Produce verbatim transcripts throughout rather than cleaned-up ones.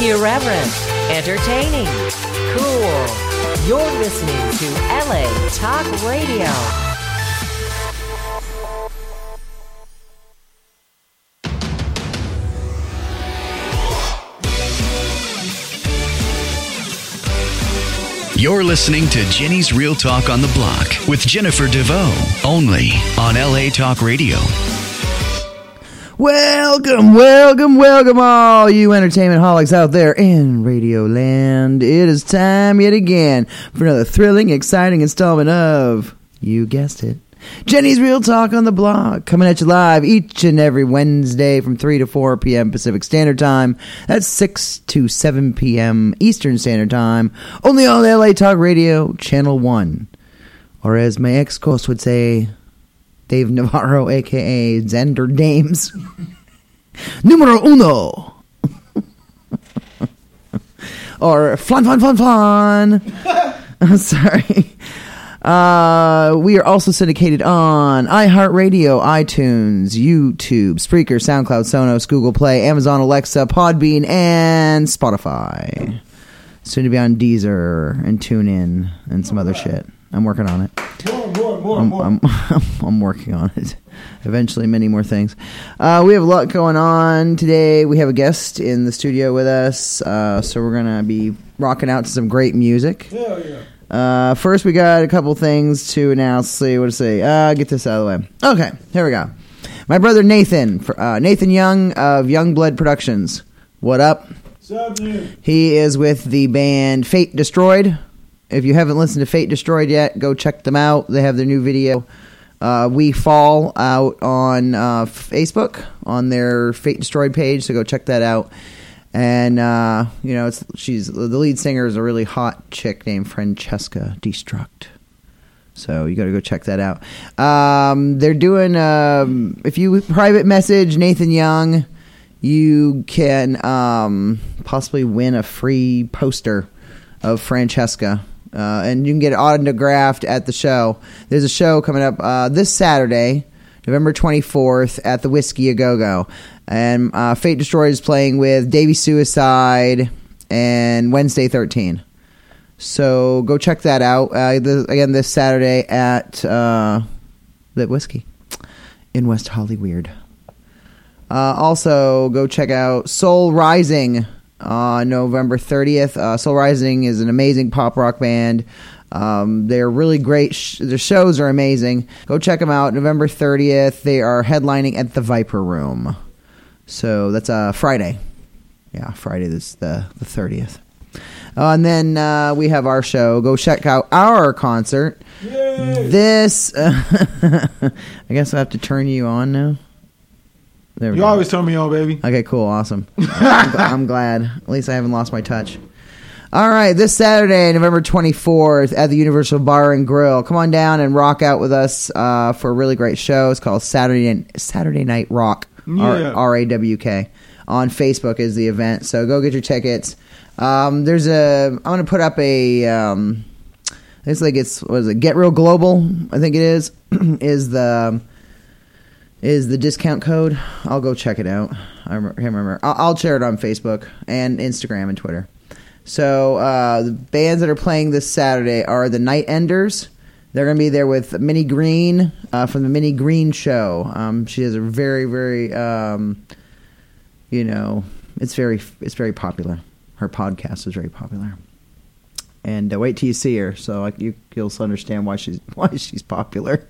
Irreverent, entertaining, cool. You're listening to L A Talk Radio. You're listening to Jenny's Real Talk on the Block with Jennifer DeVoe, only on L A Talk Radio. Welcome, welcome, welcome all you entertainment holics out there in Radio Land. It is time yet again for another thrilling, exciting installment of, you guessed it, Jenny's Real Talk on the Block, coming at you live each and every Wednesday from three to four p.m. Pacific Standard Time. That's six to seven p.m. Eastern Standard Time, only on L A Talk Radio, Channel one. Or as my ex-host would say, Dave Navarro, a k a. Xander Dames. Numero uno. Or flan, flan, flan, flan. I'm sorry. Uh, we are also syndicated on iHeartRadio, iTunes, YouTube, Spreaker, SoundCloud, Sonos, Google Play, Amazon Alexa, Podbean, and Spotify. Soon to be on Deezer and TuneIn and some other shit. I'm working on it. More, more, more, I'm, more. I'm, I'm working on it. Eventually, many more things. Uh, we have a lot going on today. We have a guest in the studio with us, uh, so we're going to be rocking out to some great music. Hell yeah. Uh, first, we got a couple things to announce. Let's see, what to say? Uh, get this out of the way. Okay, here we go. My brother Nathan, uh, Nathan Young of Youngblood Productions. What up? What's up, dude? He is with the band Fate Destroyed. If you haven't listened to Fate Destroyed yet, go check them out. They have their new video, uh, We Fall, out on uh, Facebook, on their Fate Destroyed page, so go check that out. And, uh, you know, it's she's the lead singer is a really hot chick named Francesca Destruct. So you got to go check that out. Um, they're doing, um, if you private message Nathan Young, you can um, possibly win a free poster of Francesca. Uh, and you can get it autographed at the show. There's a show coming up uh, this Saturday, November twenty-fourth, at the Whiskey A Go Go. And uh, Fate Destroyed is playing with Davey Suicide and Wednesday thirteen. So go check that out. Uh, the, again, this Saturday at uh, the Whiskey in West Hollyweird. Uh, also, go check out Soul Rising on November thirtieth. Uh, Soul Rising is an amazing pop rock band. Um, they're really great. Sh- their shows are amazing. Go check them out. November thirtieth, they are headlining at the Viper Room. So that's uh, Friday. Yeah, Friday this the, the thirtieth. Uh, and then uh, we have our show. Go check out our concert. Yay! This, uh, I guess I have to turn you on now. There we You go. always turn me on, baby. Okay, cool, awesome. I'm, I'm glad. At least I haven't lost my touch. All right, this Saturday, November twenty-fourth, at the Universal Bar and Grill. Come on down and rock out with us uh, for a really great show. It's called Saturday Saturday Night Rock, Yeah. R A W K. On Facebook is the event, so go get your tickets. Um, there's a. I'm going to put up a. Um, it's like it's what is it? Get Real Global, I think it is. is the. Is the discount code? I'll go check it out. I remember. I remember. I'll, I'll share it on Facebook and Instagram and Twitter. So uh, the bands that are playing this Saturday are the Night Enders. They're going to be there with Minnie Green uh, from the Minnie Green Show. Um, she has a very, very, um, you know, it's very, it's very popular. Her podcast is very popular. And uh, wait till you see her, so like you, you'll understand why she's why she's popular.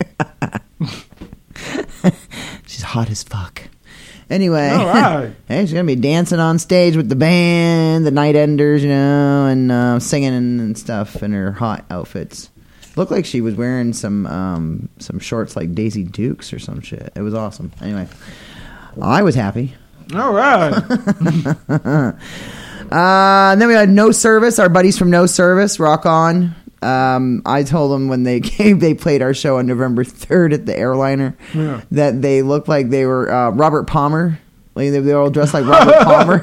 She's hot as fuck. Anyway, All right. hey, she's gonna be dancing on stage with the band, the Night Enders, you know, and uh, singing and stuff in her hot outfits. Looked like she was wearing some um, some shorts like Daisy Dukes or some shit. It was awesome. Anyway, I was happy. All right. uh, and then we had No Service, our buddies from No Service, rock on. Um, I told them when they came, they played our show on November third at the Airliner, Yeah. that they looked like they were uh, Robert Palmer. Like they, they were all dressed like Robert Palmer.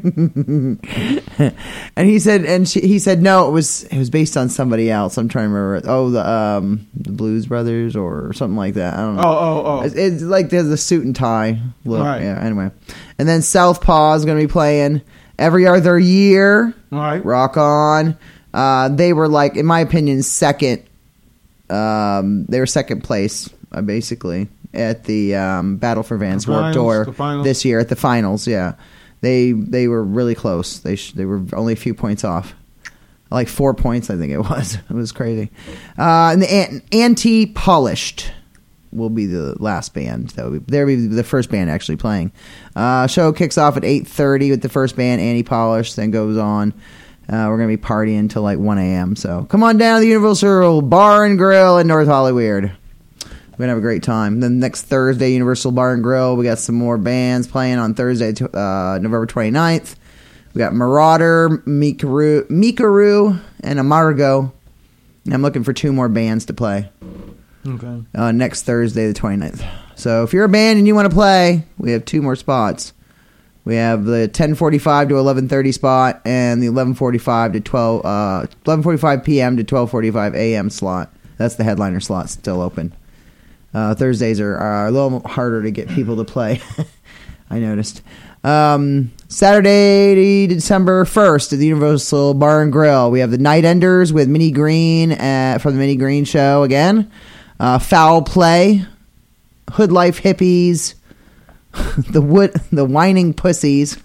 And he said, and she, he said, no, it was it was based on somebody else. I'm trying to remember. Oh, the um, the Blues Brothers or something like that. I don't know. Oh, oh, oh. It's, it's like there's a suit and tie look. Right. Yeah. Anyway, and then Southpaw is going to be playing Every Other Year. All right. Rock on. Uh, they were like, in my opinion, second. Um, they were second place, uh, basically, at the um, Battle for Vans The Warped finals, the Tour finals. this year at the finals. Yeah, they they were really close. They sh- they were only a few points off, like four points, I think it was. It was crazy. Uh, and the An- Anti-Polished will be the last band. That will be they'll be the first band actually playing. Uh, show kicks off at eight thirty with the first band, Anti-Polished, then goes on. Uh, we're going to be partying till like one a.m. So come on down to the Universal Bar and Grill in North Hollywood. We're going to have a great time. Then next Thursday, Universal Bar and Grill. We got some more bands playing on Thursday, uh, November twenty-ninth. We got Marauder, Mikaru, Mikaru and Amargo. I'm looking for two more bands to play Okay. uh, next Thursday, the twenty-ninth. So if you're a band and you want to play, we have two more spots. We have the ten forty-five to eleven thirty spot and the eleven forty-five to twelve uh, eleven forty-five p.m. to twelve forty-five a.m. slot. That's the headliner slot still open. Uh, Thursdays are, are a little harder to get people to play. I noticed. Um, Saturday, December first at the Universal Bar and Grill. We have the Night Enders with Minnie Green at, from the Minnie Green Show again. Uh, Foul Play, Hood Life Hippies, the wood, the Whining Pussies,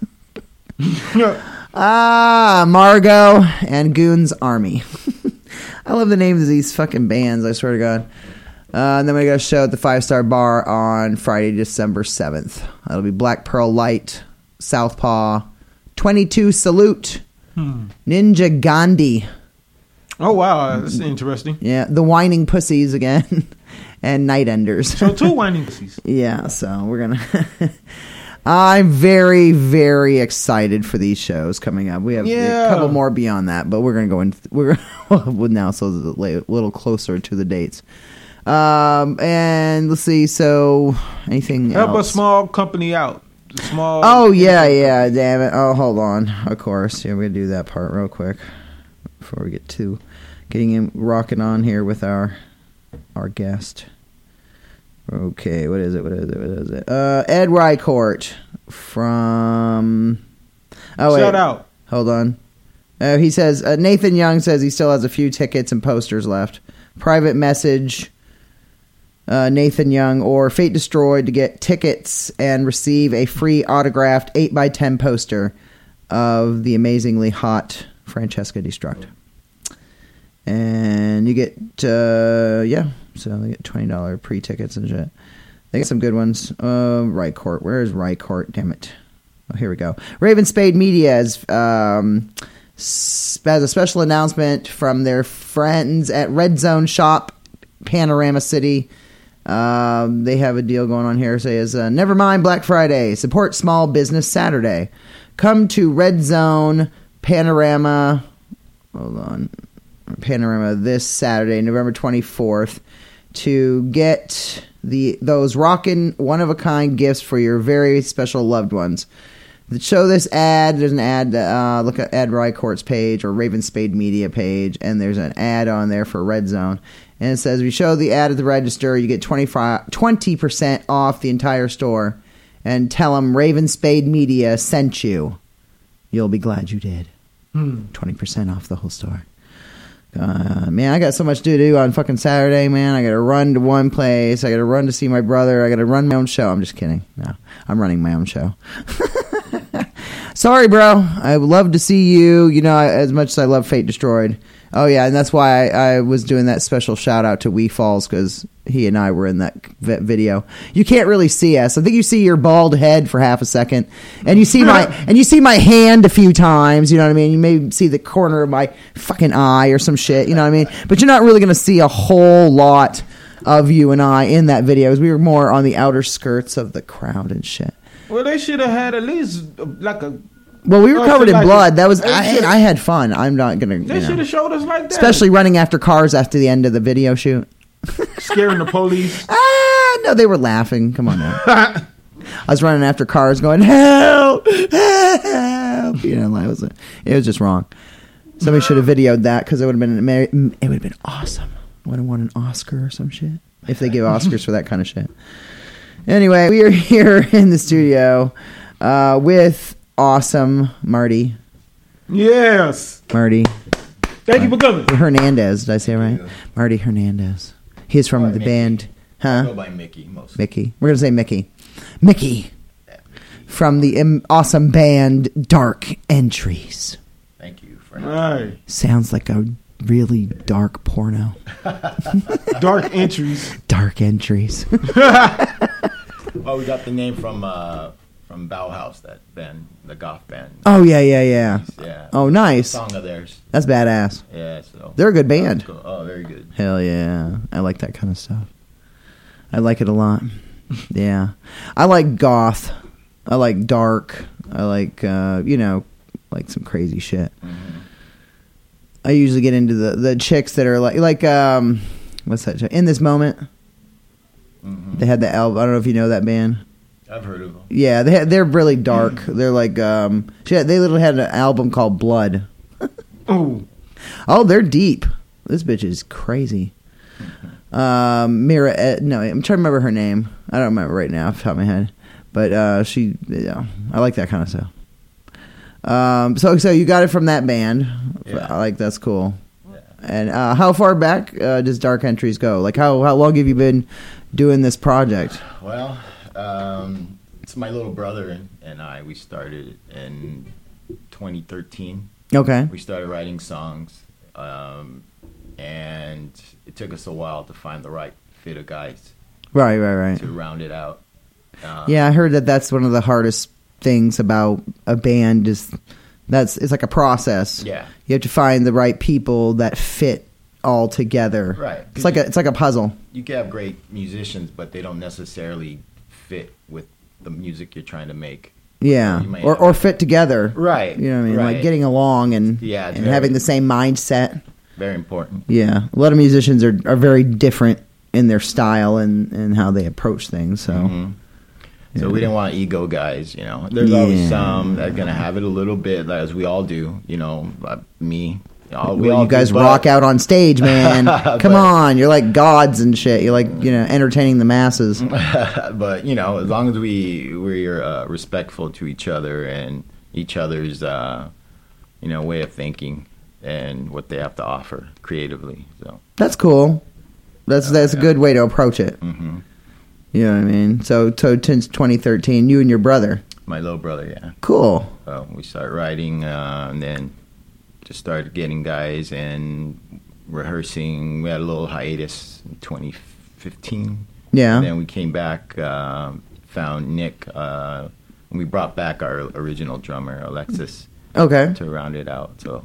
ah, Margot, and Goons Army. I love the names of these fucking bands, I swear to God. Uh, and then we got a show at the Five Star Bar on Friday, December seventh. That'll be Black Pearl Light, Southpaw, twenty-two Salute, Hmm. Ninja Gandhi. Oh, wow. That's interesting. Yeah, the Whining Pussies again, and Night Enders. So two whining pussies. Yeah, so we're gonna. I'm very, very excited for these shows coming up. We have Yeah. a couple more beyond that, but we're gonna go in. We're well, now so a little closer to the dates. Um, and let's see. So anything Help else? a small company out. Small. Oh yeah, yeah. Damn it. Oh, hold on. Of course, yeah. We're gonna do that part real quick before we get to getting him rocking on here with our our guest. Okay, what is it? What is it? What is it? Uh, Ed Rycourt from. Oh wait, Shout out. hold on. Uh, he says uh, Nathan Young says he still has a few tickets and posters left. Private message. Uh, Nathan Young or Fate Destroyed to get tickets and receive a free autographed eight by ten poster of the amazingly hot Francesca Destruct. And you get, uh, yeah, so they get twenty dollars pre-tickets and shit. They get some good ones. Uh, Rycourt. Where is Rycourt? Damn it. Oh, here we go. Raven Spade Media has, um, s- has a special announcement from their friends at Red Zone Shop, Panorama City. Um, they have a deal going on here. It says, uh, never mind Black Friday. Support small business Saturday. Come to Red Zone Panorama. Hold on. Panorama this Saturday, November twenty-fourth, to get the those rockin' one-of-a-kind gifts for your very special loved ones. To show this ad, there's an ad, uh, look at Ed Rycourt's page or Raven Spade Media page, and there's an ad on there for Red Zone. And it says, if you show the ad at the register, you get twenty percent off the entire store. And tell them Raven Spade Media sent you. You'll be glad you did. Hmm. twenty percent off the whole store. Uh, man, I got so much to do on fucking Saturday, man. I got to run to one place. I got to run to see my brother. I got to run my own show. I'm just kidding. No, I'm running my own show. Sorry, bro. I would love to see you. You know, as much as I love Fate Destroyed. Oh, yeah, and that's why I, I was doing that special shout-out to Wee Falls, because he and I were in that v- video. You can't really see us. I think you see your bald head for half a second, and you see my and you see my hand a few times, you know what I mean? You may see the corner of my fucking eye or some shit, you know what I mean? But you're not really going to see a whole lot of you and I in that video, because we were more on the outer skirts of the crowd and shit. Well, they should have had at least uh, like a. Well, we were Oh, covered so in like blood. it- That was they I, should've- I had fun. I'm not gonna, They you should know, have showed us like that. especially running after cars after the end of the video shoot. scaring the police. Ah, no, they were laughing. Come on now. I was running after cars, going help, help. You know, like, it was it was just wrong. Somebody should have videoed that, because it would have been ama- it would have been awesome. Would have won an Oscar or some shit if they give Oscars for that kind of shit. Anyway, we are here in the studio uh, with awesome Marty. Yes. Marty. Thank you for coming. Hernandez. Did I say it right? you. Marty Hernandez. He's from Or the Mickey. band. I Huh? go by Mickey mostly. Mickey. We're going to say Mickey. Mickey. From the im- awesome band Dark Entries. Thank you for Right. Sounds like a really dark porno. Dark Entries. Dark Entries. Oh, we got the name from uh, from Bauhaus, that band, the goth band. Oh, yeah, yeah, yeah. Yeah. Oh, nice. Song of theirs. That's badass. Yeah. So They're a good band. Cool. Oh, very good. Hell yeah. I like that kind of stuff. I like it a lot. Yeah. I like goth. I like dark. I like, uh, you know, like some crazy shit. Mm-hmm. I usually get into the, the chicks that are like, like, um, what's that? In This Moment. Mm-hmm. They had the album. I don't know if you know that band. I've heard of them. Yeah, they had, they're really dark. They're like, um, shit, they literally had an album called Blood. Oh. Oh, they're deep. This bitch is crazy. Um, Mira, Ed, no, I'm trying to remember her name. I don't remember right now off the top of my head. But uh, she, yeah, I like that kind of stuff. Um, so, so you got it from that band. Yeah. I like that's cool. Yeah. And uh, how far back uh, does Dark Entries go? Like, how how long have you been doing this project? Well, um, it's my little brother and, and I. We started in twenty thirteen. Okay. We started writing songs, um, and it took us a while to find the right fit of guys Right, right, right. to round it out. Um, Yeah, I heard that that's one of the hardest things about a band is that's it's like a process. Yeah. You have to find the right people that fit all together. Right. It's like a it's like a puzzle. You can have great musicians, but they don't necessarily fit with the music you're trying to make. Yeah. You might Or have- or fit together. Right. You know what I mean? Right. Like getting along and Yeah, it's and very- having the same mindset. Very important. Yeah. A lot of musicians are, are very different in their style and, and how they approach things. So Mhm. So Yeah. we didn't want ego guys, you know. There's always Yeah. some that are gonna have it a little bit, as we all do, you know. Uh, me, all, we Well, all you guys do, but- rock out on stage, man. Come But- on, you're like gods and shit. You're like, you know, entertaining the masses. But you know, as long as we we're uh, respectful to each other and each other's, uh, you know, way of thinking and what they have to offer creatively. So, That's cool. That's that's a yeah. good way to approach it. hmm You know what I mean? So, so since twenty thirteen, you and your brother. my little brother, yeah. Cool. So we started writing, uh, and then just started getting guys and rehearsing. We had a little hiatus in twenty fifteen. Yeah. And then we came back, uh, found Nick, uh, and we brought back our original drummer, Alexis, Okay. to round it out. So,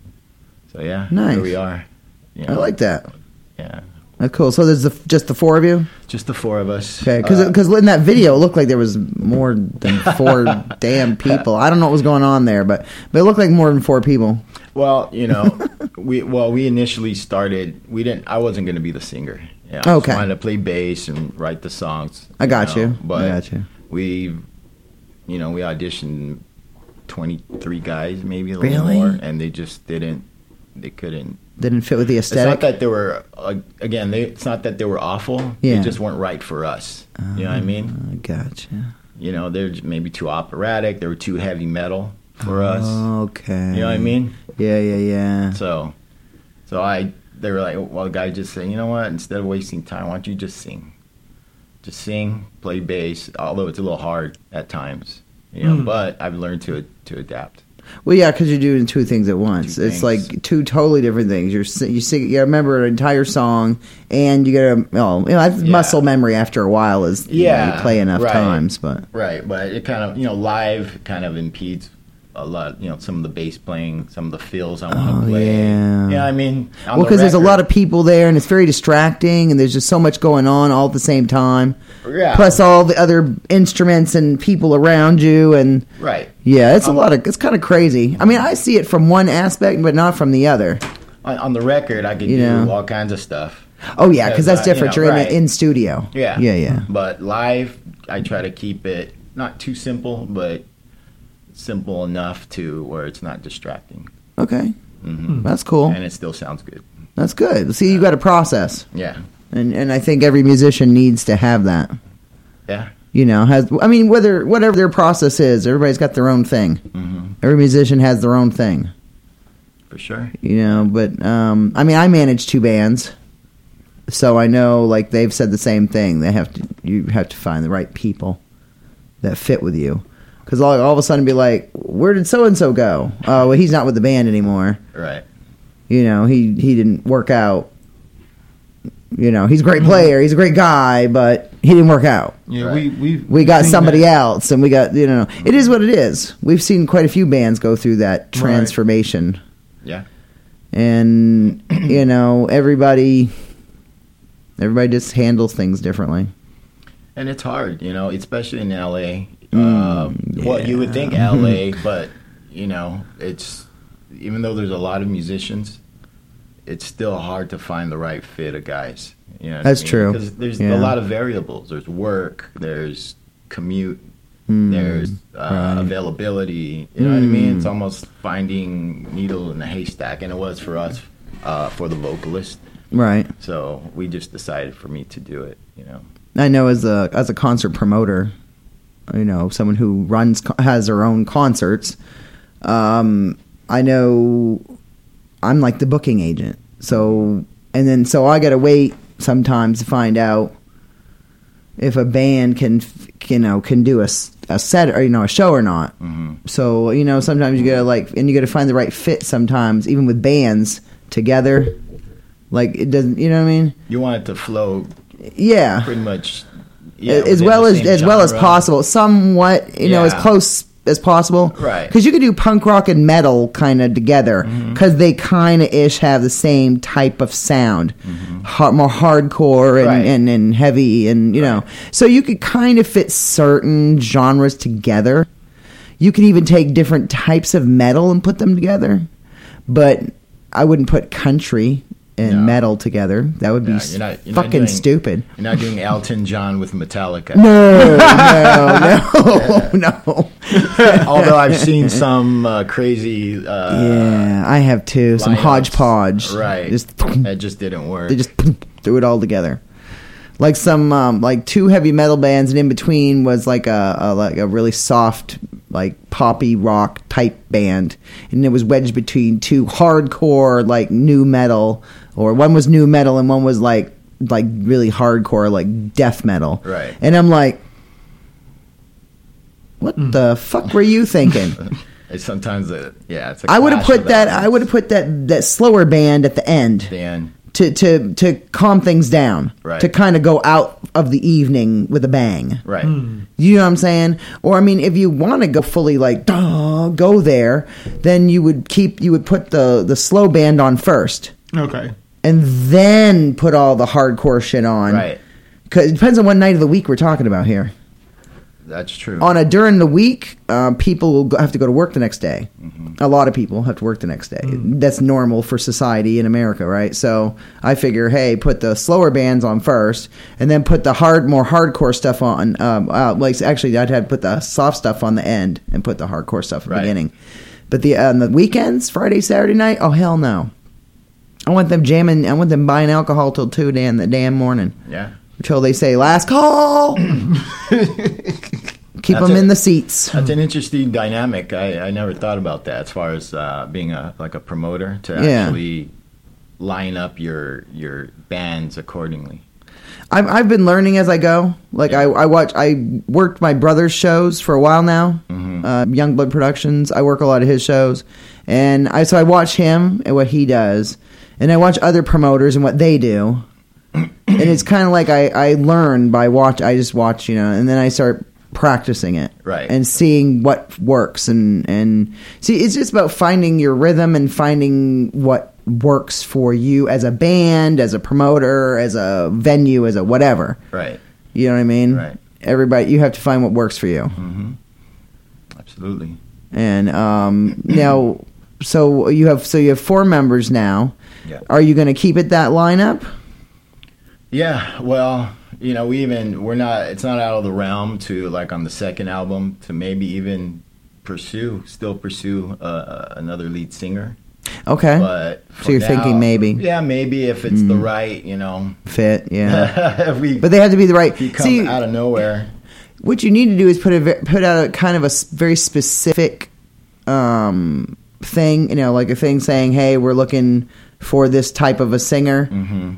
so yeah, Nice. here we are. You I know, like that. Yeah, That's cool. So there's the, just the four of you? just the four of us. Okay. Because Uh, in that video, it looked like there was more than four damn people. I don't know what was going on there, but, but it looked like more than four people. well, you know, we well we initially started. We didn't. I wasn't going to be the singer. Yeah, I Okay. just wanted to play bass and write the songs. I got know, you. But I got you. we, you know, we auditioned twenty-three guys, maybe a little Really? more, and they just didn't. They couldn't. Didn't fit with the It's not aesthetic. that they were uh, again. They, it's not that they were awful. Yeah. They just weren't right for us. you know what I mean? I gotcha. You know, they're j- maybe too operatic. They were too heavy metal for us. Okay. You know what I mean? Yeah, yeah, yeah. So, so I, they were like, well, the guy just said, you know what? Instead of wasting time, why don't you just sing? Just sing, play bass. Although it's a little hard at times, you know. Mm. But I've learned to to adapt. Well, yeah, because you're doing two things at once. Two it's things. like two totally different things. You're si- you sing, you remember an entire song, and you get a well, you know, that's Yeah. muscle memory after a while. Is you know, Yeah, you play enough right. times, but Right, but it kind of, you know, live kind of impedes a lot. You know, some of the bass playing, some of the fills I want Oh, to play. yeah. Yeah, I mean, on well, the because there's a record- lot of people there, and it's very distracting, and there's just so much going on all at the same time. Yeah. Plus all the other instruments and people around you, and Right. yeah, it's a Um, lot of it's kind of crazy. I mean, I see it from one aspect, but not from the other. On, on the record, I could You do know. all kinds of stuff. Oh yeah, because that's uh, you different. know, You're in right. the in studio. Yeah. yeah, yeah. But live, I try to keep it not too simple, but simple enough to where it's not distracting. Okay, hmm that's cool. And it still sounds good. That's good. See, you got a process, Yeah. and and I think every musician needs to have that. Yeah. you know, has, I mean, whether, whatever their process is, everybody's got their own thing. Mm-hmm. Every musician has their own thing, For sure. you know, but, um, I mean, I manage two bands, so I know, like, they've said the same thing. They have to, you have to find the right people that fit with you. Because all, all of a sudden be like, where did so-and-so go? Oh, well, he's not with the band anymore. Right. You know, he, he didn't work out. You know, he's a great player, he's a great guy, but he didn't work out. Yeah, Right. we we We got seen somebody that. else, and we got, you know, it is what it is. We've seen quite a few bands go through that transformation. Yeah. And, you know, everybody, everybody just handles things differently. And it's hard, you know, especially in L A. Mm, um, Well, you would yeah. think L A, but, you know, it's, even though there's a lot of musicians, it's still hard to find the right fit of guys. You know what That's I mean? true. Because there's Yeah. a lot of variables. There's work, there's commute, Mm, there's uh, right. availability. You know what I mean? Mm. It's almost finding needle in a haystack, and it was for us, uh, for the vocalist. Right. So we just decided for me to do it, you know. I know as a as a concert promoter, you know, someone who runs has their own concerts. Um, I know I'm like the booking agent, so and then so I got to wait sometimes to find out if a band can you know can do a, a set or you know a show or not. Mm-hmm. So you know sometimes you gotta like and you gotta find the right fit. Sometimes even with bands together, like it doesn't. You know what I mean? You want it to flow Yeah. pretty much yeah, as within well the as same as well as genre. possible, somewhat you know as Yeah. close as possible, Right. Because you could do punk rock and metal kind of together, because Mm-hmm. they kind of ish have the same type of sound, ha- more hardcore and, Mm-hmm. Right. and, and heavy, and you know, so you could kind of fit certain genres together. You could even take different types of metal and put them together, but I wouldn't put country and No. metal together. That would be Yeah, s- you're not- you're not fucking doing- stupid. You're not doing Elton John with Metallica. No, no, no, no. Although I've seen some uh, crazy. Uh, Yeah, I have too. Some lineups. hodgepodge. Right. Just That just didn't work. they just threw it all together. Like some um, like two heavy metal bands, and in between was like a, a like a really soft like poppy rock type band, and it was wedged between two hardcore like new metal, or one was new metal and one was like like really hardcore like death metal. Right. And I'm like, what the fuck were you thinking? It's sometimes a, yeah. It's a I would have clash put of that. elements. I would have put that that slower band at the end Dan. to to to calm things down, Right. to kind of go out of the evening with a bang. Right. You know what I'm saying? Or I mean, if you want to go fully like duh, go there, then you would keep you would put the the slow band on first, Okay. and then put all the hardcore shit on. Right. Because it depends on what night of the week we're talking about here. That's true. On a during the week, uh, people will go, have to go to work the next day. A lot of people have to work the next day. That's normal for society in America, right? So I figure, hey, put the slower bands on first, and then put the hard, more hardcore stuff on. Um, uh, like actually, I'd have put the soft stuff on the end and put the hardcore stuff at the Right. beginning. But the on the weekends, Friday, Saturday night, oh hell no! I want them jamming. I want them buying alcohol till two damn the damn morning. yeah. Until they say last call. Keep That's them in it. the seats. That's an interesting dynamic. I, I never thought about that as far as uh, being a like a promoter to Yeah. actually line up your your bands accordingly. I've I've been learning as I go. Like I I watch I worked my brother's shows for a while now. Mm-hmm. Uh, Youngblood Productions. I work a lot of his shows, and I so I watch him and what he does, and I watch other promoters and what they do. And it's kind of like I, I learn by watch. I just watch, you know, and then I start practicing it, Right. and seeing what works, and and see, it's just about finding your rhythm and finding what works for you as a band, as a promoter, as a venue, as a whatever. Right. You know what I mean? Right. Everybody, you have to find what works for you. Mm-hmm. Absolutely. And um, now, so you have so you have four members now. Yeah. Are you going to keep it that lineup? Yeah, well, you know, we even we're not. It's not out of the realm to like on the second album to maybe even pursue, still pursue uh, another lead singer. Okay. But So you're for thinking now- maybe. yeah, maybe if it's the right, you know, Fit, yeah. if we But they have to be the right. if you come See, out of nowhere. what you need to do is put a ve- put out a kind of a s- very specific um, thing, you know, like a thing saying, "Hey, we're looking for this type of a singer." Mm-hmm.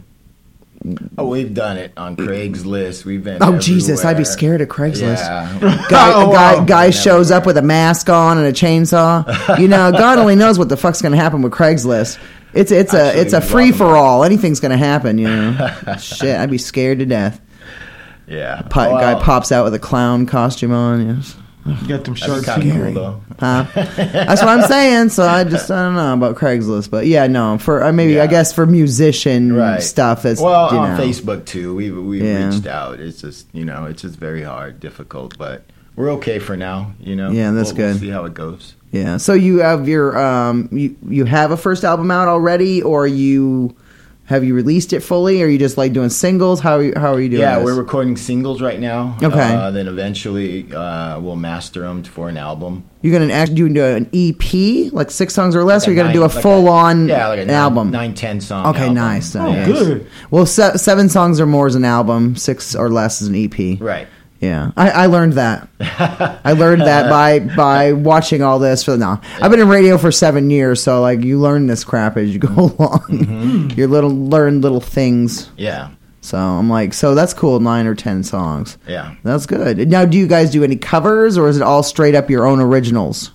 Oh, we've done it on Craigslist. We've been. Oh Jesus, I'd be everywhere. scared of Craigslist. Yeah. Guy, Oh, a guy, wow. guy shows up with a mask on and a chainsaw. You know, God only knows what the fuck's going to happen with Craigslist. It's it's a Actually, it's a we free welcome for all. Anything's going to happen. You know, shit, I'd be scared to death. Yeah. Po- Well, guy pops out with a clown costume on. Yes. You got them That'd short be kind of teeth. cool though. Huh? That's what I'm saying. So I just I don't know about Craigslist, but yeah, no. For uh, maybe I Yeah. guess for musician Right. stuff. That's Well, you on know. Facebook too. We've we've Yeah. reached out. It's just you know it's just very hard, difficult, but we're okay for now. You know. Yeah, that's we'll, we'll good. see how it goes. Yeah. So you have your um you you have a first album out already, or you have you released it fully, or are you just like doing singles? How are you, how are you doing? Yeah, this? we're recording singles right now. Okay. Uh, then eventually uh, we'll master them for an album. You're gonna act do an E P, like six songs or less, or Like you're a gonna do a nine- like full on yeah, like a nine, album. nine ten song. Okay, album. nice. Oh, nice. good. Well, se- seven songs or more is an album. Six or less is an E P. Right. Yeah, I, I learned that. I learned that by by watching all this. For no, I've been in radio for seven years, so like you learn this crap as you go along. Mm-hmm. You little learn little things. Yeah. So I'm like, so that's cool. Nine or ten songs. Yeah. That's good. Now, do you guys do any covers, or is it all straight up your own originals?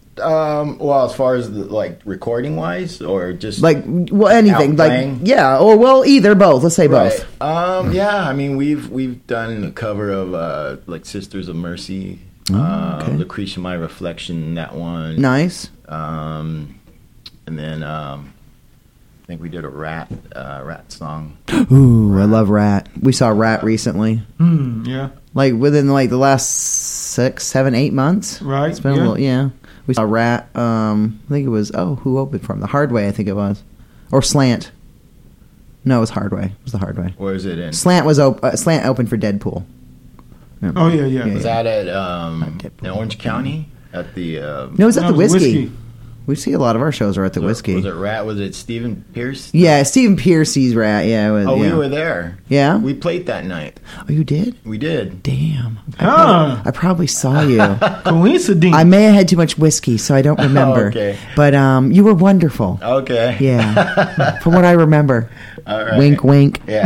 Um, well, as far as the, like recording wise, or just Like, well, anything. Out Like, playing? yeah, or well, either both. Let's say both. Right. Um, yeah, I mean we've we've done a cover of uh, like Sisters of Mercy, uh, okay. Lucretia My Reflection, that one. Nice. Um, and then um, I think we did a rat uh, rat song. Ooh, I love Rat. We saw Rat recently. Hmm, yeah. Like within like the last six, seven, eight months. Right, It's been yeah. a little, yeah. We saw Rat. Um, I think it was. Oh, who opened for him? The Hard Way, I think it was, or Slant. No, it was Hard Way. It was the Hard Way. Where is it in? Slant was op- uh, Slant opened for Deadpool. Oh, yeah, yeah. Yeah, Was yeah. that at um, Deadpool. in Orange County at the? Um, No, it was at No, the it was Whiskey. Whiskey. We see a lot of our shows are at the was it- Whiskey. Was it Rat? Was it Stephen Pierce? Yeah, Stephen Piercy's Rat. Yeah, it was, Oh, yeah. we were there. Yeah? We played that night. Oh, you did? We did. Damn. Ah, I probably saw you. coincidence. I may have had too much whiskey, so I don't remember. Okay. But um, you were wonderful. Okay. Yeah, from what I remember. All right. Wink, wink. Yeah.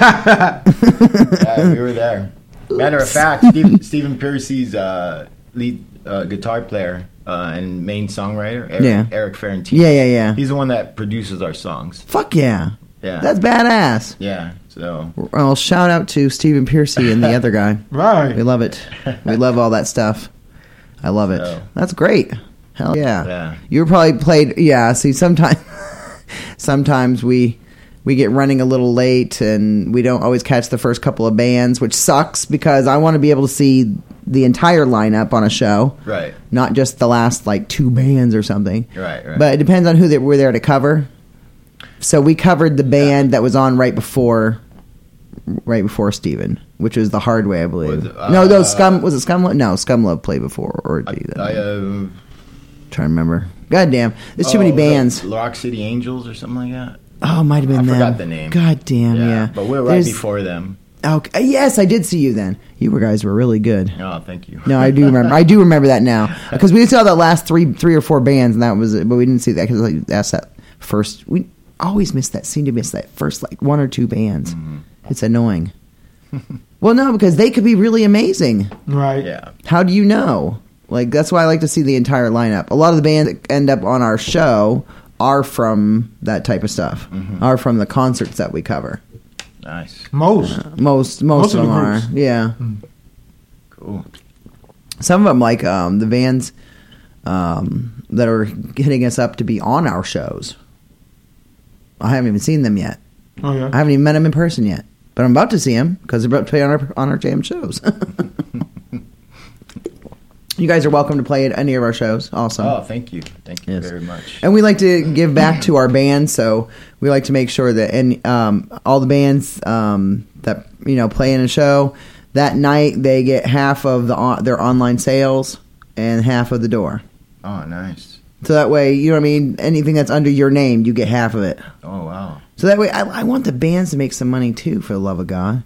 Yeah, we were there. Matter of fact, Steve, Stephen Piercy's uh, lead uh, guitar player uh, and main songwriter, Eric, Yeah. Eric Ferrantino. Yeah, yeah, yeah. He's the one that produces our songs. Fuck yeah. Yeah. That's badass. Yeah. So Well, shout out to Stephen Piercy and the other guy. Right. We love it. We love all that stuff. I love it. So- That's great. Hell yeah. Yeah. You were probably played. Yeah. See, sometimes, sometimes we we get running a little late, and we don't always catch the first couple of bands, which sucks because I want to be able to see the entire lineup on a show, right. not just the last like two bands or something. Right. Right. But it depends on who they were there to cover. So we covered the band that was on right before, right before Steven, which was the Hard Way, I believe. Was it, uh, no, no, Scum was it Scum? Love? No, Scum Love played before, or I, did I, I, uh, trying to remember. God damn, there's too oh, many was it bands. Rock City Angels or something like that. Oh, it might have been I them. forgot the name. God damn, yeah. But we were right There's- before them. Okay, yes, I did see you then. You were guys were really good. Oh, thank you. No, I do remember. I do remember that now because we saw that last three, three or four bands, and that was it. But we didn't see that because like, that's that first. We always miss that. Seem to miss that first like one or two bands. Mm-hmm. It's annoying. Well, no, because they could be really amazing. Right. Yeah. How do you know? Like that's why I like to see the entire lineup. A lot of the bands that end up on our show are from that type of stuff. Mm-hmm. Are from the concerts that we cover. Nice. Most. Most most, Most of of them the are. groups. Yeah. Cool. Some of them, like um, the bands um, that are hitting us up to be on our shows. I haven't even seen them yet. Oh, yeah. I haven't even met them in person yet. But I'm about to see them because they're about to play on our on our jam shows. You guys are welcome to play at any of our shows. Also, Oh, thank you. Thank you Yes. very much. and we like to give back to our band, so we like to make sure that any um, all the bands um, that you know play in a show that night they get half of the on, their online sales and half of the door. Oh, nice. So that way, you know what I mean. Anything that's under your name, you get half of it. Oh, wow. So that way, I, I want the bands to make some money too. For the love of God,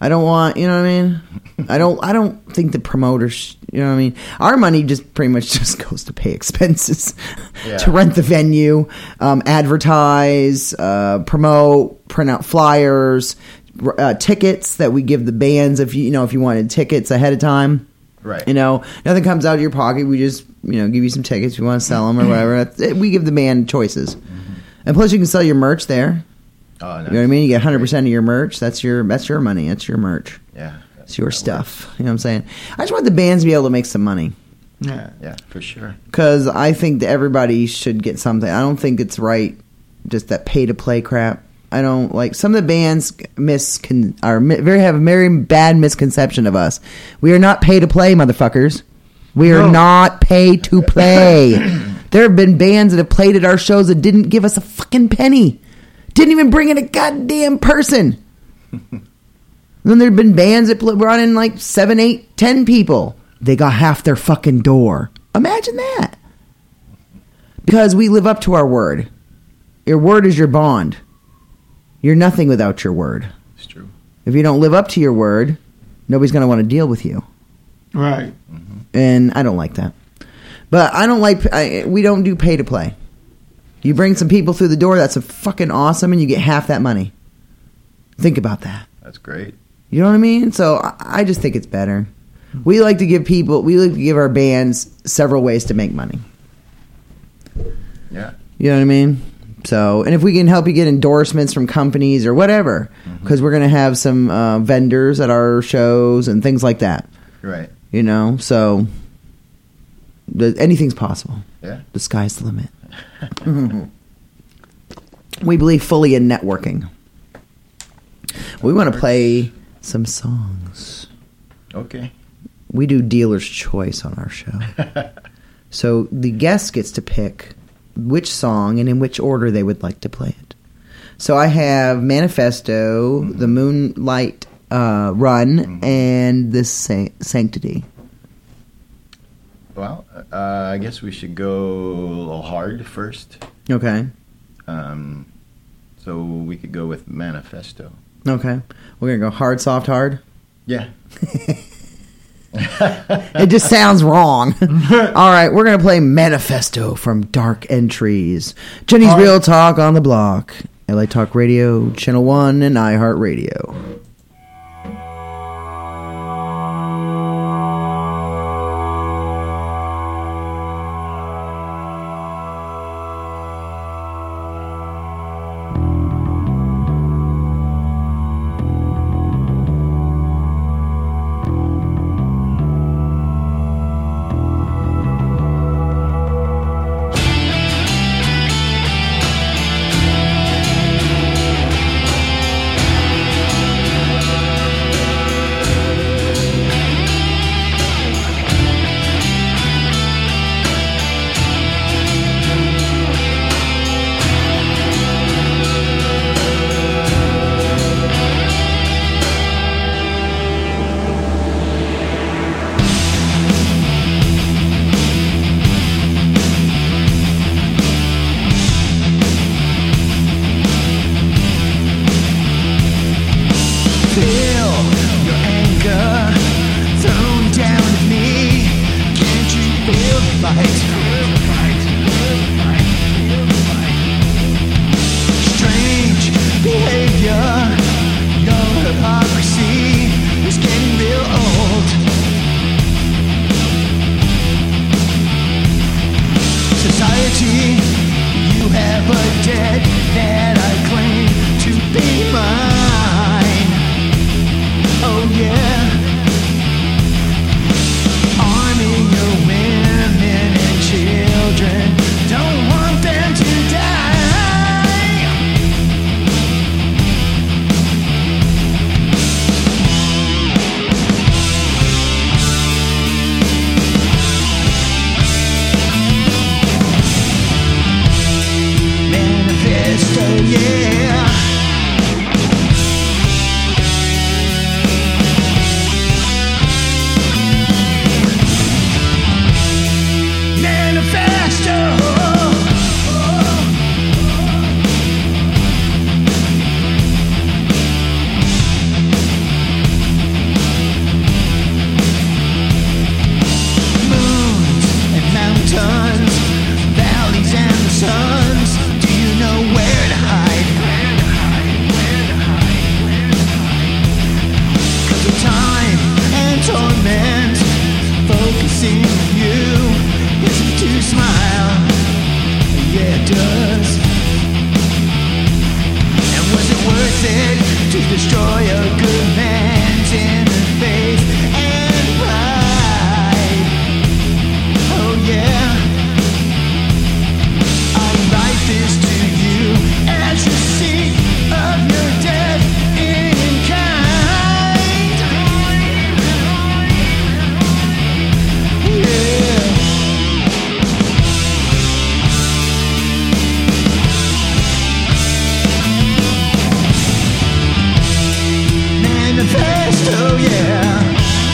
I don't want, you know what I mean? I don't I don't think the promoters, you know what I mean? Our money just pretty much just goes to pay expenses, Yeah. to rent the venue, um, advertise, uh, promote, print out flyers, uh, tickets that we give the bands if you, you know, if you wanted tickets ahead of time. Right. You know, nothing comes out of your pocket. We just, you know, give you some tickets if you want to sell them or whatever. That's it. We give the band choices. Mm-hmm. And plus you can sell your merch there. Oh, nice. You know what I mean? You get one hundred percent of your merch. That's your that's your money. That's your merch. Yeah. It's your stuff. You know what I'm saying? I just want the bands to be able to make some money. Yeah. Yeah, for sure. Because I think that everybody should get something. I don't think it's right, just that pay-to-play crap. I don't like... Some of the bands miscon- are mi- very have a very bad misconception of us. We are not pay-to-play, motherfuckers. We are No. not pay-to-play. There have been bands that have played at our shows that didn't give us a fucking penny. Didn't even bring in a goddamn person. Then there have been bands that pl- brought in like seven, eight, ten people. They got half their fucking door. Imagine that. Because we live up to our word. Your word is your bond. You're nothing without your word. It's true. If you don't live up to your word, nobody's going to want to deal with you. Right. And I don't like that. But I don't like... I, we don't do pay to play. You bring some people through the door, that's a fucking awesome, and you get half that money. Think about that. That's great. You know what I mean? So I, I just think it's better. We like to give people... We like to give our bands several ways to make money. Yeah. You know what I mean? So, and if we can help you get endorsements from companies or whatever, because Mm-hmm. we're going to have some uh, vendors at our shows and things like that. Right. You know, so the, anything's possible. Yeah. The sky's the limit. We believe fully in networking. We want to play some songs. Okay. We do dealer's choice on our show. So the guest gets to pick which song and in which order they would like to play it. So I have Manifesto, The Moonlight uh, Run, Mm-hmm. and This San- Sanctity. Well, uh, I guess we should go a little hard first. Okay. Um, so we could go with Manifesto. Okay. We're going to go hard, soft, hard. Yeah. It just sounds wrong. All right, we're going to play Manifesto from Dark Entries. Jenny's All right. Real Talk on the Block. L A Talk Radio, Channel one, and iHeartRadio. Manifesto missing you is to smile. Yeah, it does. And was it worth it to destroy a good man's inner faith and pride? Oh yeah. I write this to you as a seat of your death in kind. Yeah. Manifesto, yeah.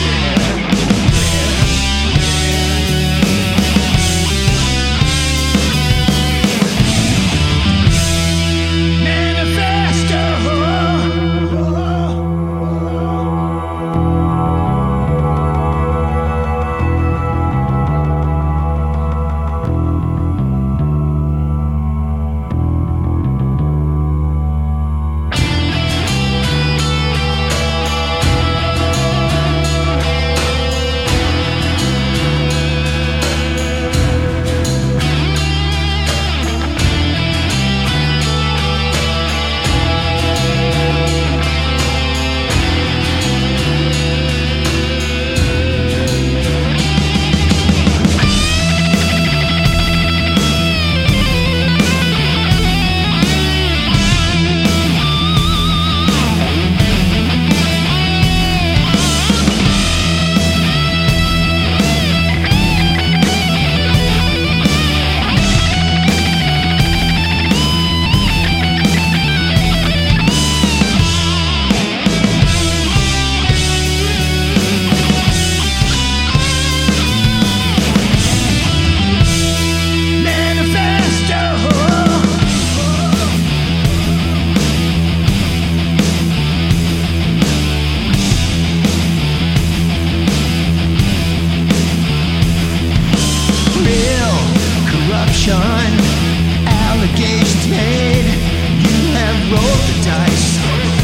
Allegations made, you have rolled the dice.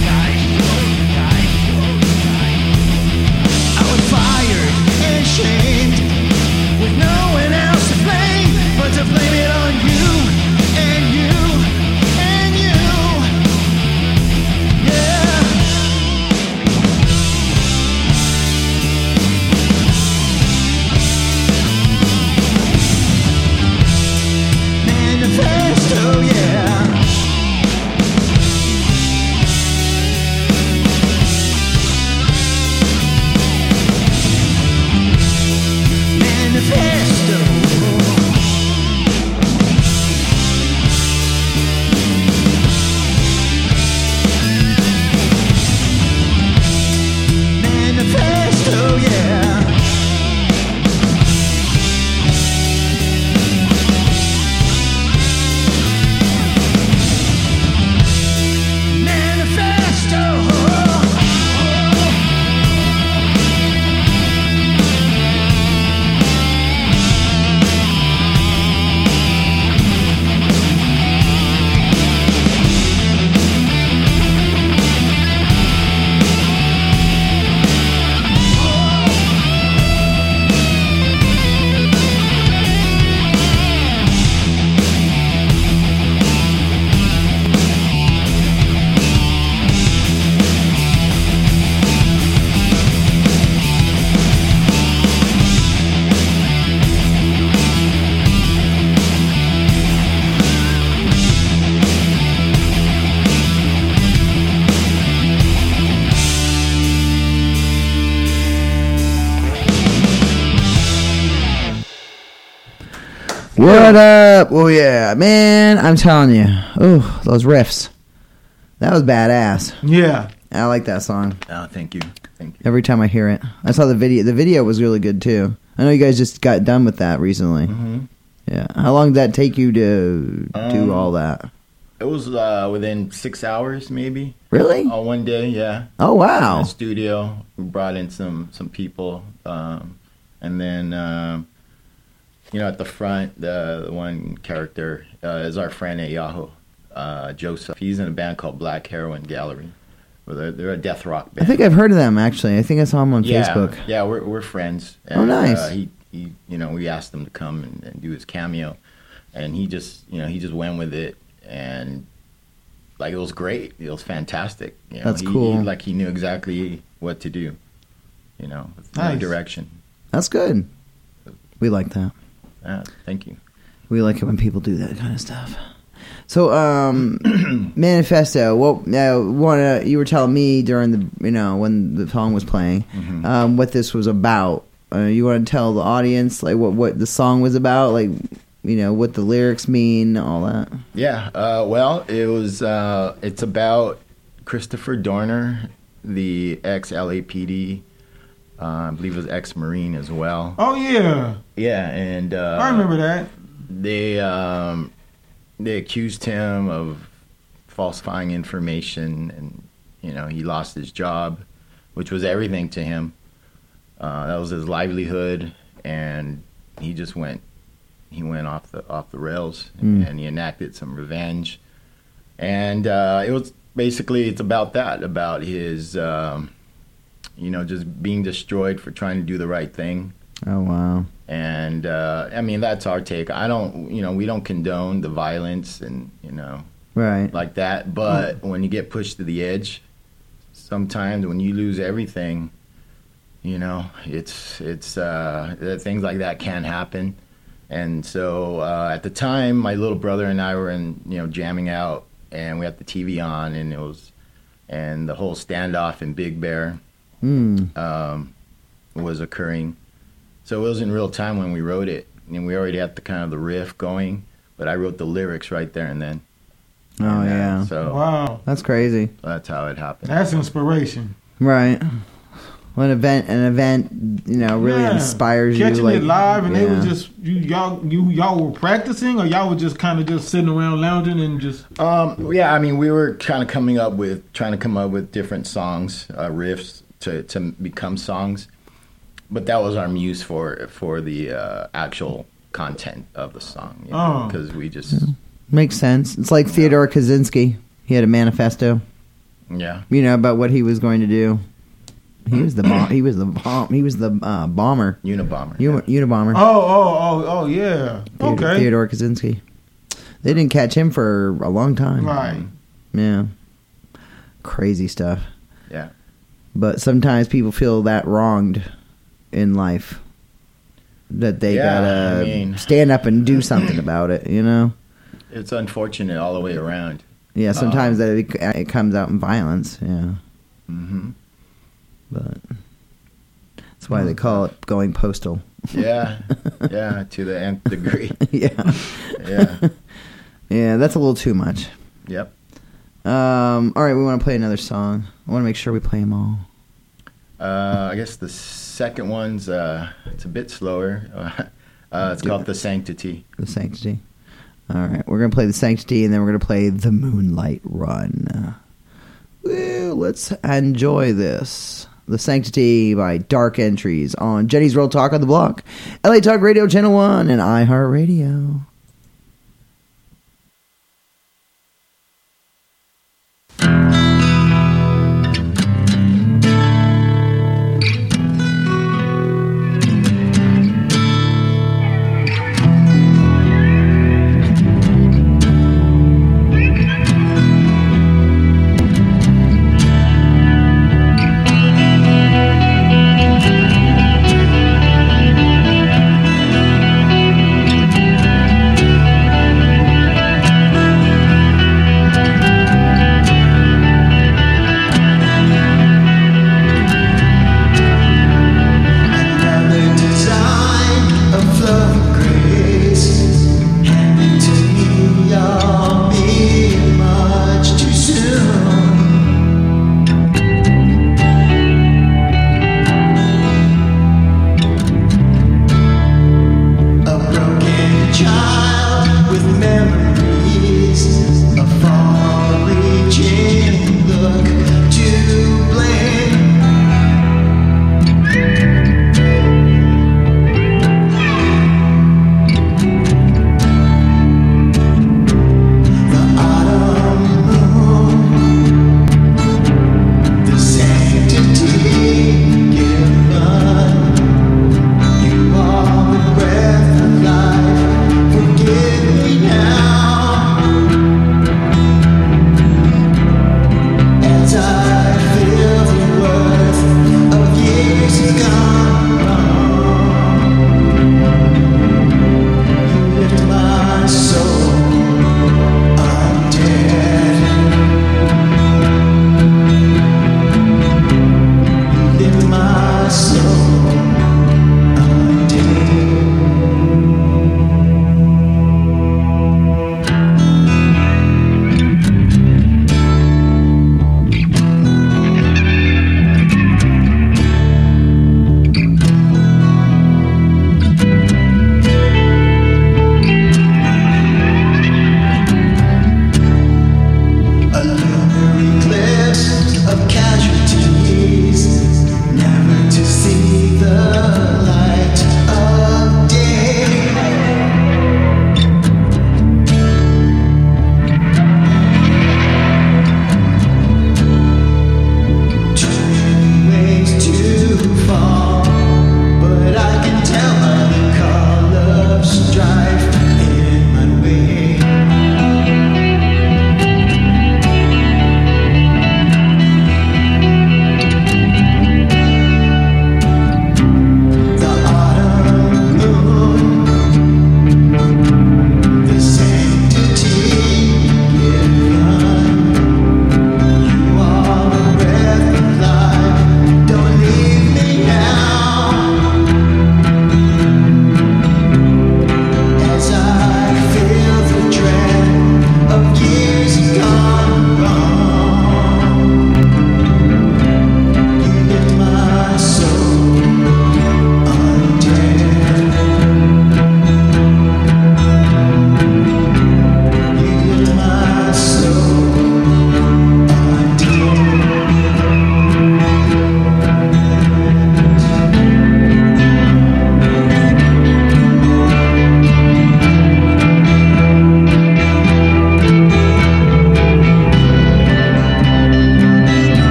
I was fired and shamed, with no one else to blame, but to blame it on you, and you, and you. Yeah. Manifesto, yeah. Manifesto. Manifesto, yeah. What up? Oh yeah, man! I'm telling you, oh those riffs, that was badass. Yeah, I like that song. Oh, thank you, thank you. Every time I hear it, I saw the video. The video was really good too. I know you guys just got done with that recently. Mm-hmm. Yeah, how long did that take you to Um, do all that? It was uh, within six hours, maybe. Really? On one day, yeah. Oh wow! In the studio, we brought in some some people, um, and then. Um, You know, at the front, the, the one character uh, is our friend at Yahoo, uh, Joseph. He's in a band called Black Heroin Gallery. They're, they're a death rock band. I think I've heard of them, actually. I think I saw them on yeah, Facebook. Yeah, we're we're friends. Oh, nice. Uh, he he, you know, we asked him to come and, and do his cameo, and he just, you know, he just went with it, and like it was great. It was fantastic. You know, That's he, cool. He, like he knew exactly what to do. You know, with no Nice. direction. That's good. We like that. Yeah, thank you. We like it when people do that kind of stuff. So, um, Manifesto. Well, uh, wanna you were telling me during the you know when the song was playing, Mm-hmm. um, what this was about. Uh, you want to tell the audience like what what the song was about, like you know what the lyrics mean, all that. Yeah. Uh, well, it was. Uh, it's about Christopher Dorner, the ex L A P D. Uh, I believe it was ex-Marine as well. Oh yeah, Yeah, and uh, I remember that. They um, they accused him of falsifying information, and you know he lost his job, which was everything to him. Uh, that was his livelihood, and he just went he went off the off the rails, Mm. and he enacted some revenge. And uh, it was basically it's about that, about his. Um, you know, just being destroyed for trying to do the right thing. Oh wow. And, uh, I mean, that's our take. I don't, you know, we don't condone the violence and, you know, Right. like that. But when you get pushed to the edge, sometimes when you lose everything, you know, it's, it's, uh, things like that can happen. And so uh, at the time, my little brother and I were in, you know, jamming out, and we had the T V on, and it was, and the whole standoff in Big Bear Mm. um, was occurring. So it was in real time when we wrote it, and we already had the kind of the riff going, but I wrote the lyrics right there and then. Oh And, uh, yeah. So Wow, That's crazy. that's how it happened. that's inspiration. Right. When an event, an event, you know, really Yeah. inspires you. Catching like, it live, and they yeah. were just you, y'all, you, y'all were practicing, or y'all were just kind of just sitting around lounging and just. Um, yeah, I mean, we were kind of coming up with, trying to come up with different songs, uh, riffs to, to become songs. But that was our muse for for the uh, actual content of the song. You know, Oh. because we just, Makes sense. It's like Theodore Kaczynski. He had a manifesto, yeah. you know, about what he was going to do. He was the bomb. He was the bomb. He was the uh, bomber. Unabomber. U- Unabomber. Oh, oh, oh, oh, yeah. Theodore, Okay. Theodore Kaczynski. They didn't catch him for a long time. Right. Yeah. Crazy stuff. Yeah. But sometimes people feel that wronged in life that they Yeah, gotta I mean- stand up and do something about it, you know? It's unfortunate all the way around. Yeah, sometimes Um, that it, it comes out in violence, yeah. hmm But that's why they call it going postal. Yeah. Yeah, to the nth degree. yeah. Yeah. Yeah, that's a little too much. Yep. Um, all right, we want to play another song. I want to make sure we play them all. Uh, I guess the second one's uh, it's a bit slower. Uh, it's called The Sanctity. The Sanctity. All right, we're going to play The Sanctity, and then we're going to play The Moonlight Run. Uh, well, let's enjoy this. The Sanctity by Dark Entries on Jenny's Real Talk on the Block, L A Talk Radio Channel one, and iHeartRadio. Thank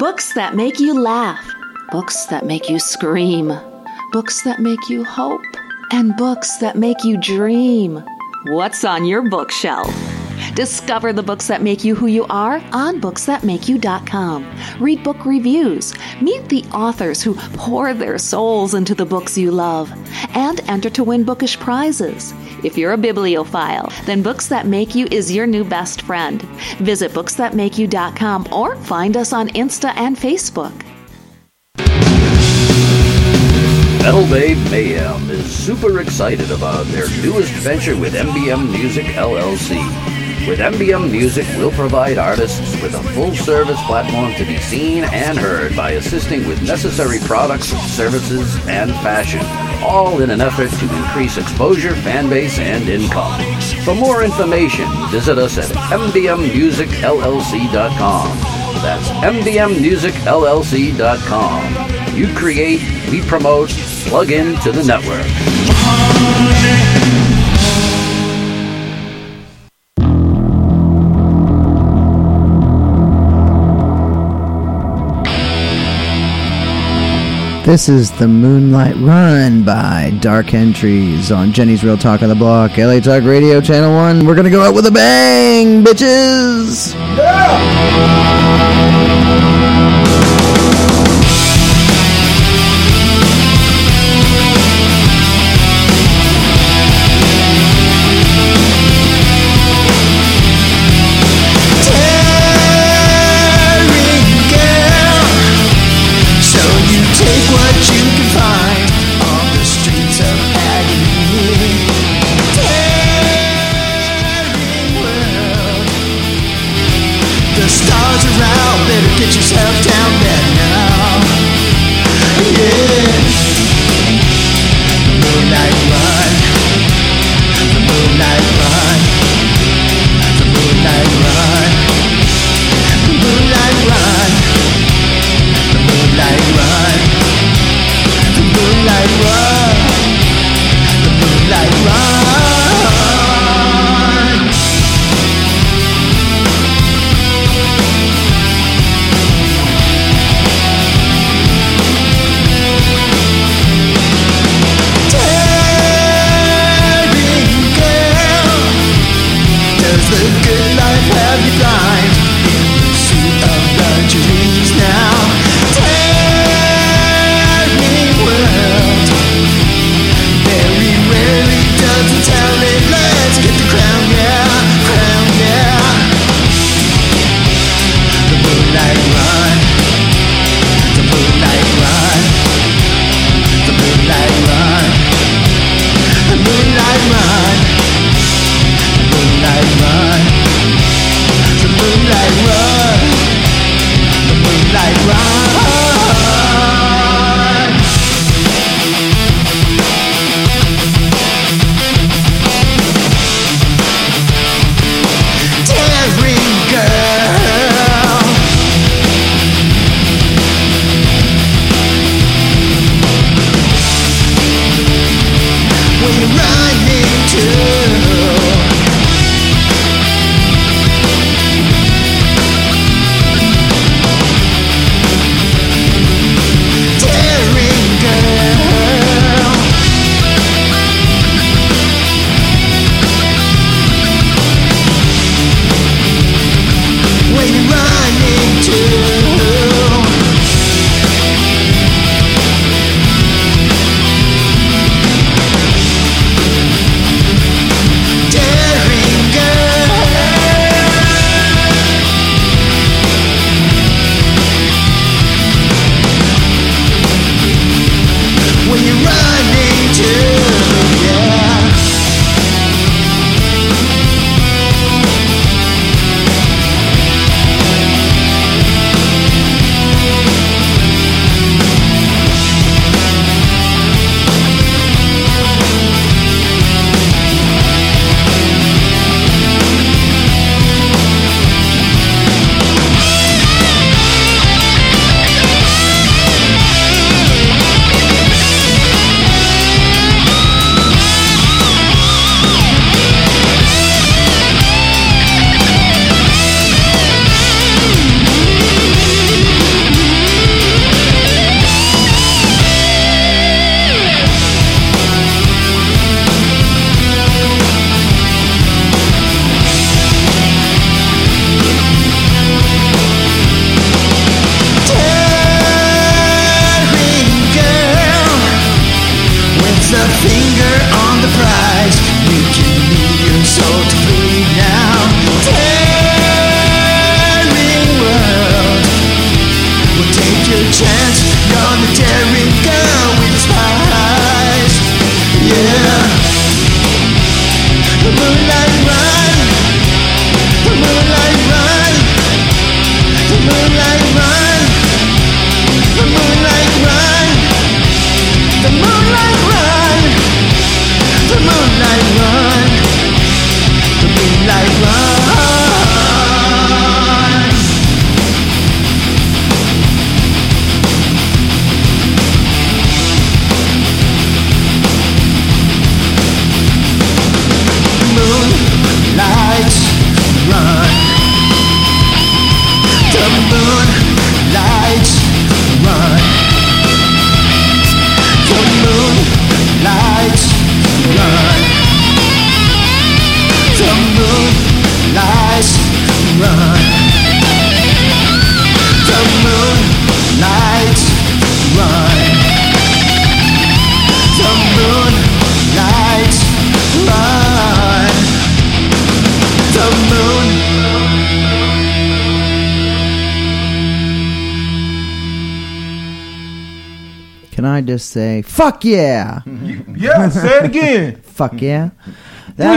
Books that make you laugh, books that make you scream, books that make you hope, and books that make you dream. What's on your bookshelf? Discover the books that make you who you are on books that make you dot com. Read book reviews. Meet the authors who pour their souls into the books you love. And enter to win bookish prizes. If you're a bibliophile, then Books That Make You is your new best friend. Visit books that make you dot com or find us on Insta and Facebook. Metal Babe Mayhem is super excited about their newest venture with M B M Music L L C. With M B M Music, we'll provide artists with a full-service platform to be seen and heard by assisting with necessary products, services, and fashion, all in an effort to increase exposure, fan base, and income. For more information, visit us at M B M Music L L C dot com. That's M B M Music L L C dot com. You create, we promote, plug into the network. This is the Moonlight Run by Dark Entries on Jenny's Real Talk on the Block, L A Talk Radio Channel one. We're gonna go out with a bang, bitches! Take what you can find on the streets of agony. Tearing world. The stars are out, better get yourself down there now. Can I just say, fuck yeah? Yeah, say it again. Fuck yeah. Three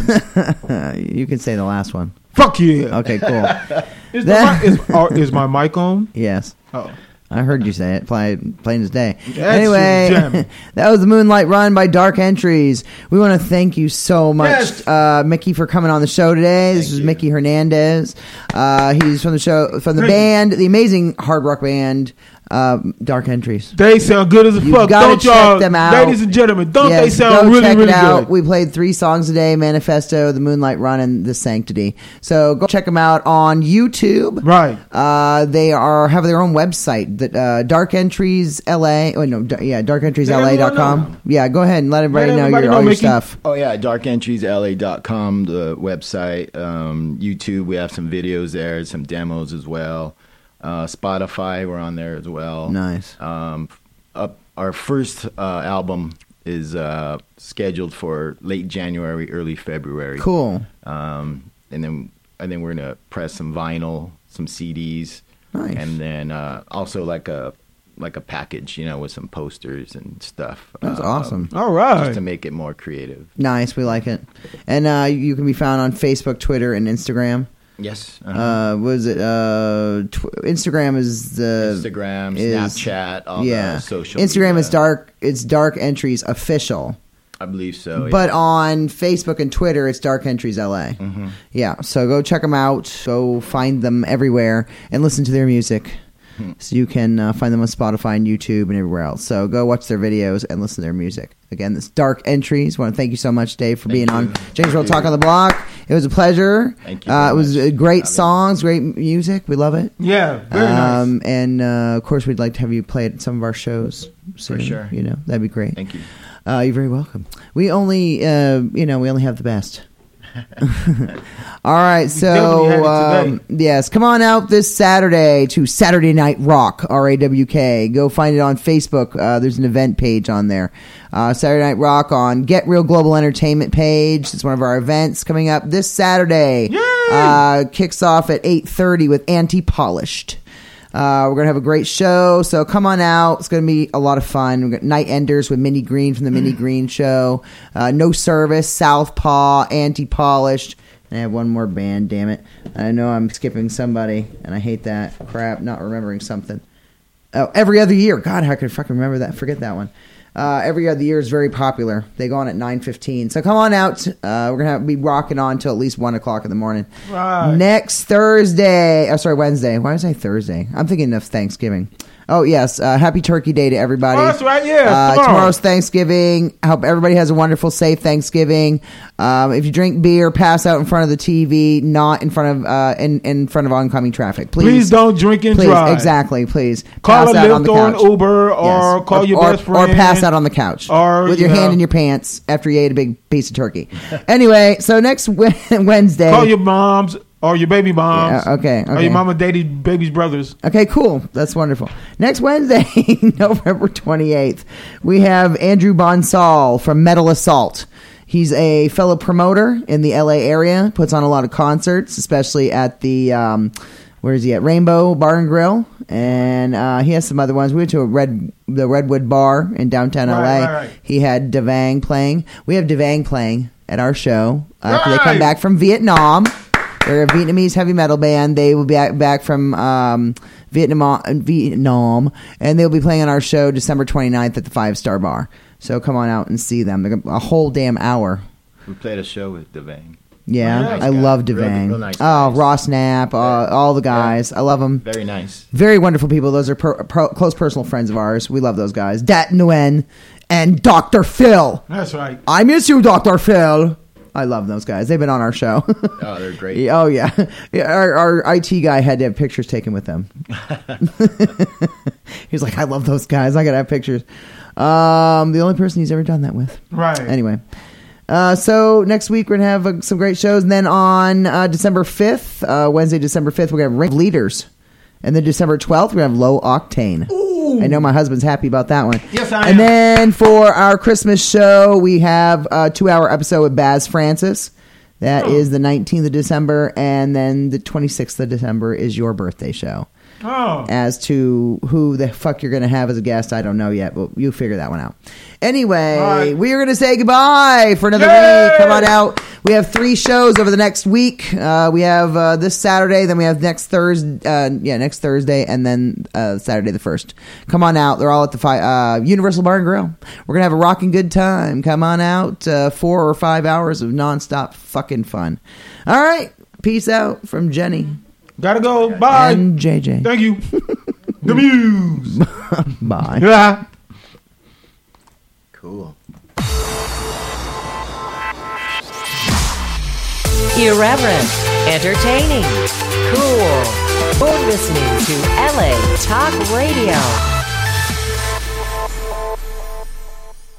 was, you can say the last one. Fuck yeah. Okay, cool. Is, That- the, is, are, is my mic on? Yes. Oh. I heard you say it, plain, plain as day. That's anyway, your gem. that was the Moonlight Run by Dark Entries. We want to thank you so much, Yes. uh, Mickey, for coming on the show today. This Thank is you. Mickey Hernandez. Uh, he's from the show, from the Thank you. band, the amazing hard rock band, uh, Dark Entries. They sound good as a You fuck. gotta Don't check y'all, them out. ladies and gentlemen, don't Yes, they sound go really, check really it out. good? We played three songs today: Manifesto, The Moonlight Run, and The Sanctity. So go check them out on YouTube. Right. Uh, they are have their own website, that uh, Dark Entries L A. Oh no, d- yeah, dark entries L A dot com. everyone know. Yeah, go ahead and let everybody Let know everybody your know, all your Mickey. stuff. Oh yeah, dark entries L A dot com, the website. Um, YouTube, we have some videos there, some demos as well. Uh, Spotify, we're on there as well. Nice. Um, up, our first uh, album is uh, scheduled for late January, early February. Cool. Um, and then I think we're gonna press some vinyl, some C Ds, Nice. and then uh, also like a like a package, you know, with some posters and stuff. That's Uh, awesome. All right. Just to make it more creative. Nice. We like it. And uh, you can be found on Facebook, Twitter, and Instagram. Yes. Uh-huh. Uh, what is it? Uh, tw- Instagram is the Instagram, is- Snapchat, all yeah. the social. Instagram media. is dark. It's Dark Entries Official. I believe so. yeah. But on Facebook and Twitter, it's Dark Entries L A. Mm-hmm. Yeah, so go check them out. Go find them everywhere and listen to their music. Hmm. So you can uh, find them on Spotify and YouTube and everywhere else. So go watch their videos and listen to their music. Again, this Dark Entries. I want to thank you so much, Dave, for Thank being you. on James World Thank Talk you. on the Block. It was a pleasure. Thank you Uh, very it was much uh, for great having songs, great music. We love it. Yeah, very Um, nice. And uh, of course, we'd like to have you play at some of our shows soon. sure. You know, that'd be great. Thank you. Uh, you're very welcome. We only, uh, you know, we only have the best. All right, so definitely had it um, yes, come on out this Saturday to Saturday Night Rock, R A W K. Go find it on Facebook. Uh, there's an event page on there. Uh, Saturday Night Rock on Get Real Global Entertainment page. It's one of our events coming up this Saturday. Uh, kicks off at eight thirty with Anti-Polished. Uh, we're going to have a great show, so come on out. It's going to be a lot of fun. We've got Night Enders with Minnie Green from the Minnie Green Show. Uh, No Service, Southpaw, Anti-Polished. And I have one more band, damn it. I know I'm skipping somebody, and I hate that. Crap, not remembering something. Oh, Every Other Year. God, how could I fucking remember that? Forget that one. Uh, Every Other Year is very popular. They go on at nine fifteen. So come on out. Uh, we're going to be rocking on till at least one o'clock in the morning. Right. Next Thursday. Oh, sorry, Wednesday. Why did I say Thursday? I'm thinking of Thanksgiving. Oh, yes. Uh, happy Turkey Day to everybody. Oh, that's right, yeah, Uh, tomorrow. tomorrow's Thanksgiving. I hope everybody has a wonderful, safe Thanksgiving. Um, if you drink beer, pass out in front of the T V, not in front of uh, in, in front of oncoming traffic. Please, Please don't drink and please, drive. Exactly, please. Call pass a out on Lyft the or an couch. Uber or Yes. call your or, best friend. Or pass out on the couch. Or, with your yeah. hand in your pants after you ate a big piece of turkey. Anyway, so next Wednesday. Call your moms or your baby moms. Yeah, okay, Or okay. your mama, daddy, baby's brothers. Okay, cool. That's wonderful. Next Wednesday, November twenty-eighth, we have Andrew Bonsall from Metal Assault. He's a fellow promoter in the L A area, puts on a lot of concerts, especially at the, um, where is he at? Rainbow Bar and Grill. And uh, he has some other ones. We went to a red, the Redwood Bar in downtown L A. Right, right, right. He had Devang playing. We have Devang playing at our show after they come Right. back from Vietnam. They're a Vietnamese heavy metal band. They will be back, back from um, Vietnam, Vietnam, and they'll be playing on our show December twenty-ninth at the Five Star Bar. So come on out and see them. They're gonna- a whole damn hour. We played a show with Devang. Yeah, Nice I guy. love Real- Devang. real nice oh, guys. Ross Knapp, uh, all the guys. I love them. Very nice. Very wonderful people. Those are per, pro, close personal friends of ours. We love those guys. Dat Nguyen and Doctor Phil. That's right. I miss you, Doctor Phil. I love those guys. They've been on our show. Oh, they're great. Oh yeah, yeah our, our I T guy had to have pictures taken with them. He's like, I love those guys. I gotta have pictures. Um, the only person he's ever done that with. Right. Anyway, uh, so next week we're gonna have uh, some great shows, and then on uh, December fifth, uh, Wednesday, December fifth, we're gonna have Ring of Leaders, and then December twelfth we're gonna have Low Octane. I know my husband's happy about that one. Yes, I and am. then for our Christmas show, we have a two-hour episode with Baz Francis. That Oh. is the nineteenth of December, and then the twenty-sixth of December is your birthday show. Oh. As to who the fuck you're going to have as a guest, I don't know yet, but you figure that one out. Anyway, right. we are going to say goodbye for another Yay! week. Come on out. We have three shows over the next week. Uh, we have uh, this Saturday, then we have next Thursday, uh, yeah, next Thursday, and then uh, Saturday the first. Come on out. They're all at the fi- uh, Universal Bar and Grill. We're going to have a rocking good time. Come on out. Uh, four or five hours of nonstop fucking fun. All right. Peace out from Jenny. Gotta go. Bye. And J J. Thank you. The Muse. Bye. Yeah. Cool. Irreverent, entertaining, cool. You're listening to L A Talk Radio.